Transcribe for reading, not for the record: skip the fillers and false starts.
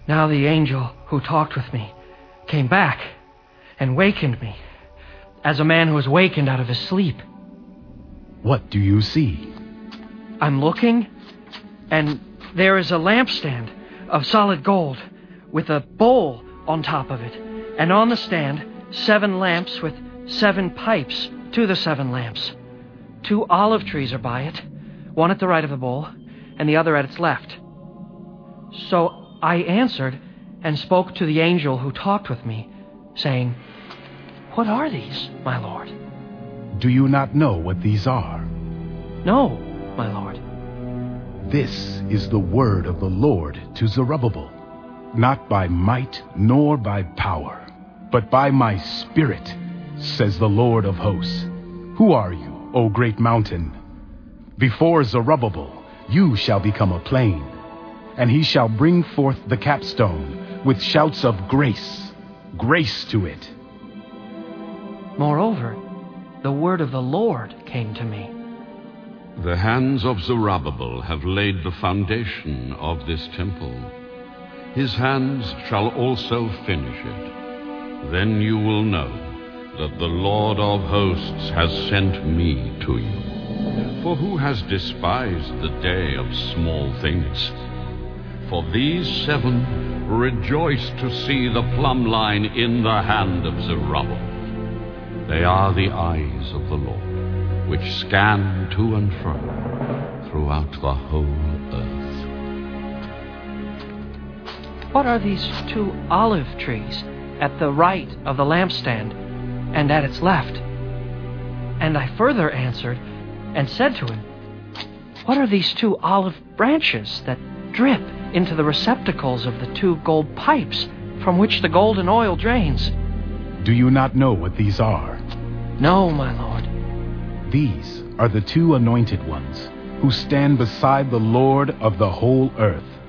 Now the angel who talked with me came back and wakened me, as a man who is wakened out of his sleep. What do you see? I'm looking, and there is a lampstand of solid gold with a bowl on top of it, and on the stand 7 lamps with 7 pipes to the 7 lamps. 2 olive trees are by it, one at the right of the bowl, and the other at its left. So I answered and spoke to the angel who talked with me, saying, "What are these, my lord?" Do you not know what these are? "No, my lord." This is the word of the Lord to Zerubbabel, not by might nor by power, but by my Spirit, says the Lord of hosts. Who are you, O great mountain? Before Zerubbabel you shall become a plain, and he shall bring forth the capstone with shouts of grace, grace to it. Moreover, the word of the Lord came to me. The hands of Zerubbabel have laid the foundation of this temple. His hands shall also finish it. Then you will know that the Lord of hosts has sent me to you. For who has despised the day of small things? For these 7 rejoice to see the plumb line in the hand of Zerubbabel. They are the eyes of the Lord, which scan to and fro throughout the whole earth. What are these 2 olive trees at the right of the lampstand and at its left? And I further answered and said to him, "What are these 2 olive branches that drip into the receptacles of the 2 gold pipes from which the golden oil drains?" Do you not know what these are? "No, my lord." These are the 2 anointed ones who stand beside the Lord of the whole earth.